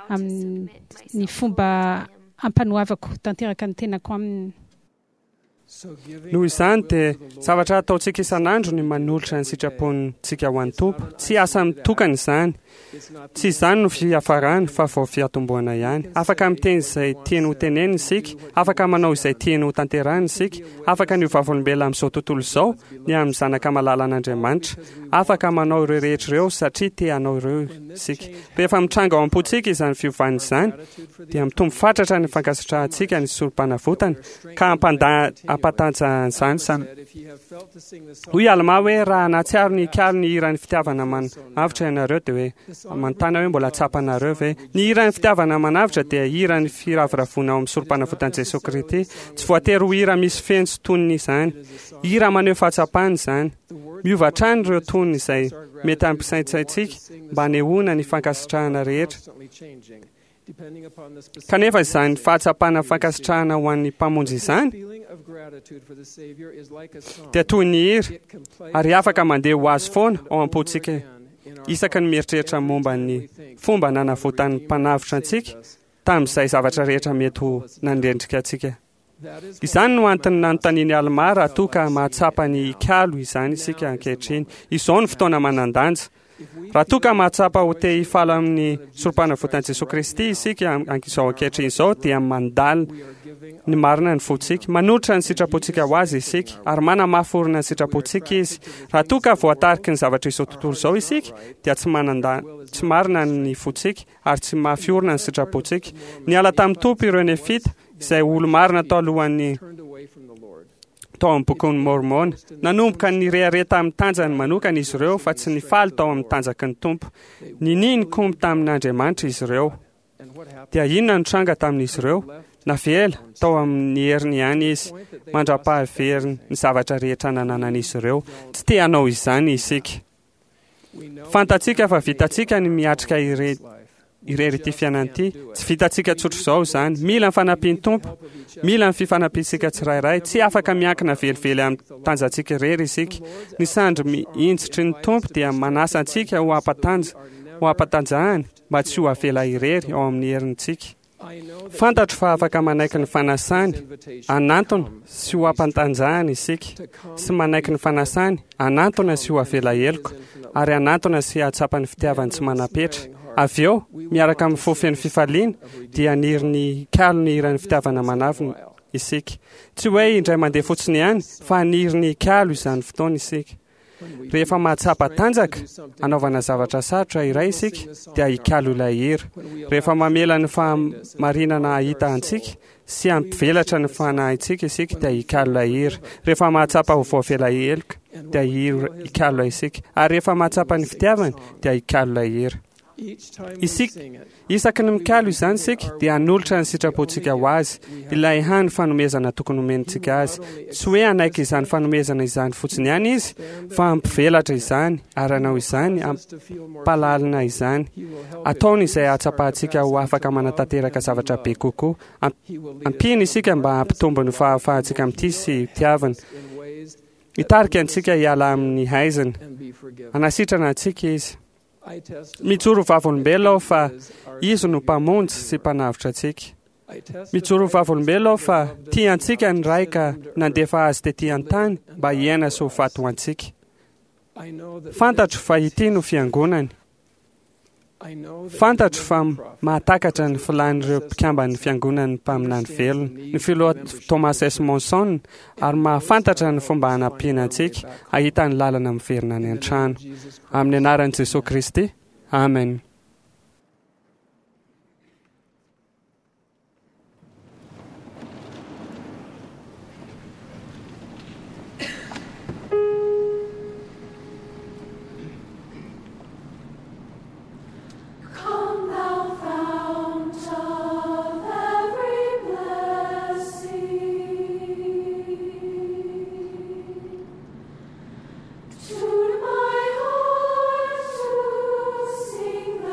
amin'ny fomba ampanoavako tanteraka ny tenako aminy. Noho izany dia zavatra ataontsika isan'andro ny manolotra ny sitrapontsika ho an'ny tompo. Tsy asa mitokana izany. Tsy izany no fiafarany fa vao fiatomboana ihany. Afaka miteny izay tiany ho teneny isika, afaka manao izay tiany ho tanterahany isika, afaka ny vavolombelona amin'izao tontolo izao, ny amin'ny zanaka malala an'Andriamanitra, afaka manao ireo rehetra ireo satria te hanao ireo isika. Rehefa mitranga ao am-pontsika izany fiovana izany, dia mitombo fatratra ny fankasitrahantsika ny sorom-panavotana ka hampatanja izany samy. Hoy Alma hoe raha natsiaro ny ikalo ny hiran'ny fitiavana manavitra ianareo dia hoe manontany hoe mbola tsapanareo ve? Ny hiran'ny fitiavana manavitra dia hiran'ny firavoravoana ao amin'ny sorom-panavotan'i Jesosy Kristy. Tsy voatery ho hira misy feno sy tonony izany. Hira maneho fahatsapany izany. Miova hatrany ireo tonony izay mety ampisaintsaintsika mba hanehoana ny fankasitrahana rehetra. Kanefa izany fahatsapana fankasitrahana ho an'ny mpamonjy izany dia toy ny hira ary afaka mandeha ho azy foana ao am-pontsika isaka ny mieritreritra momba ny fomba nanavotan'ny mpanavitra antsika tamin'izay zavatra rehetra mety ho nandrendrika antsika. Izany no antony nanontaniany Alma raha toa ka mahatsapa ny ikalo izany isika ankehitriny. Izao ny fotoana manan-danja. Raha toa ka mahatsapa ho te hifala amin'ny sorom-panavotan'i Jesosy Kristy isika izao ankehitriny izao dia mandala ny marina ny fontsika, manolotra ny sitrapontsika ho azy isika ary manamaforona ny sitrapontsika izy. Raha toa ka voatariky ny zavatra izao tontolo izao isika dia tsy mananda tsy marina ny fontsika ary tsy mahafiorina ny sitrapontsika. Niala tamin'ny tompo ireo nefita izay olo marina tao alohan'ny tao amin'ny bokin'ny Mormona. Nanomboka ny rehare tamin'ny tanjany manokana izy ireo fa tsy nifaly tao amin'ny tanjaky ny tompo. Nininy komby tamin'Andriamanitra izy ireo. Dia inona no tranga tamin'izy ireo? Navela tao amin'ny heriny ihany izy, mandra-pahaveriny ny zavatra rehetra nananan'izy ireo. Tsy te hanao izany isika. Fantatsika fa vitantsika ny miatrika ire irery ity fiainana ity. Tsy vitantsika tsotra izao izany. Mila ny fanampian'ny tompo, mila ny fifanampiantsika tsirairay. Tsy afaka miankina velively amin'ny tanjantsika irery isika. Ny sandry mihinjitry ny tompo dia manasa antsika ho ampatanja, ho ampatanjahany mba tsy ho avela irery ao amin'ny herintsika. Fantatro fa afaka manaiky ny fanasany, anantona sy ho ampantanjahany isika. Sy manaiky ny fanasany, anantona sy ho avela heloka, ary anantona sy hahatsapa ny fitiavany tsy manapetra. Avy eo, miaraka amin'ny fofen'ny fifaliana, dia niry ny ikalo ny hiran'ny fitiavana manavina isika. Tsy hoe indray mandeha fotsiny ihany, fa niry ny ikalo izany fotoana isika. Rehefa mahatsapa tanjaka, anaovana zavatra sarotra iray isika, dia ikalo ilay hira. Rehefa mamela ny fahamarinana hita antsika, sy ampivelatra ny fanahintsika isika, dia ikalo ilay hira. Rehefa mahatsapa ho voavela heloka, dia ikalo ilay isika. Ary rehefa mahatsapa ny fitiavana, dia ikalo ilay hira. Isika, isaky ny mikalo izany isika dia hanolotra ny sitrapontsika ho azy, ilay hany fanomezana tokony homentsika azy. Tsy hoe hanaiky izany fanomezana izany fotsiny ihany izy, fa ampivelatra izany, ary hanao izany, ampalalina izany. Ataony izay hatsapahantsika ho afaka manatanteraka zavatra be kokoa. Ampiny isika mba hampitombo ny fahafahantsika amin'ity sy tiavana. Hitarika antsika hiala amin'ny haizana, hanasitrana antsika izy. Mijoro vavolombelona aho fa izy no mpamonjy sy mpanavitra antsika. Mijoro vavolombelona aho fa tia antsika ny ray ka nandefa azy tetỳ an-tany mba hiaina sy ho faty ho antsika. Fantatro fa ity no fiangonany. Fantatro fa mahatakatra ny filan'ireo mpikamban'ny fiangonan'ny mpaminany velona, ny filoha Thomas S. Monson, ary mahafantatra ny fomba hanampiana antsika ahita ny lalana miverina any an-trano. Amin'ny anaran'i Jesosy Kristy. Amen. Tune my heart to sing.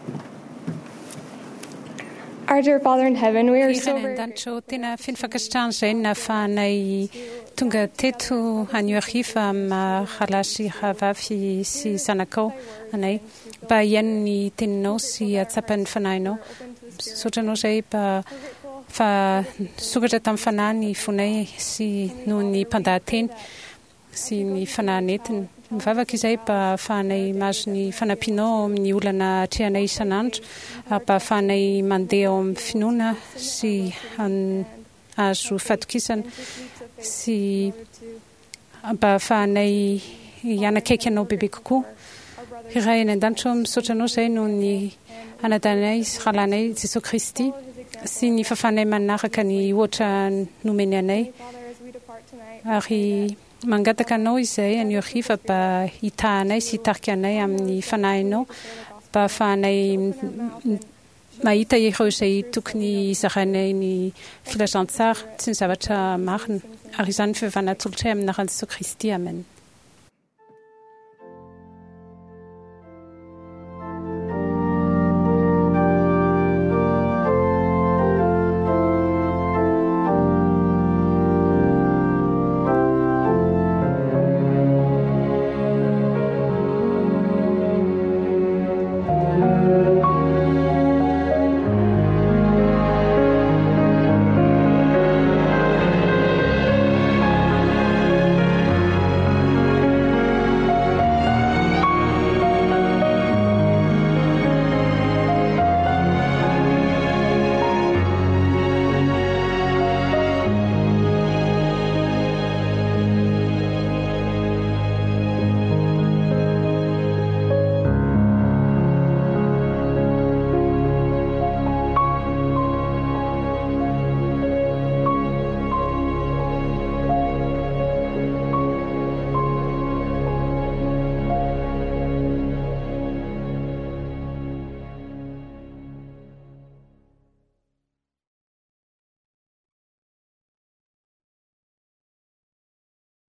Our dear Father in heaven, we are so very Dancho tena finfakasitrahana na fanay tonga teto anio ariva ma halasy havavy sy zanakao anay mba hiaino ny teninao sy atsapan'ny fanahinao. Sotranao zay mba fa sokatra tamin'ny fanahy ny fonay sy noho ny mpandahateny sy ny fanahinetiny. Mivavaka izay mba ahafahanay mahazo ny fanampinao amin'ny olana atrehanay isan'andro, mba ahafahanay mandeha ao amin'ny finoana sy azo fatokisana sy mba ahafahanay hianakaiky anao bebe kokoa. Iray eny an-danitro misaotra anao izay noho ny anadanay sy rahalanay Jesosy Kristy sy ny fahafahanay manaraka ny ohatra nomeny anay. Ary mangataka anao izay anio ariva mba hitahanay sy hitarika anay amin'ny fanahinao, mba ahafahanay mahita ireo izay tokony izarainay ny filazantsara sy ny zavatra marina. Ary izany fivavahana atolotray amin'ny anaran'i Jesosy Kristy. Amen.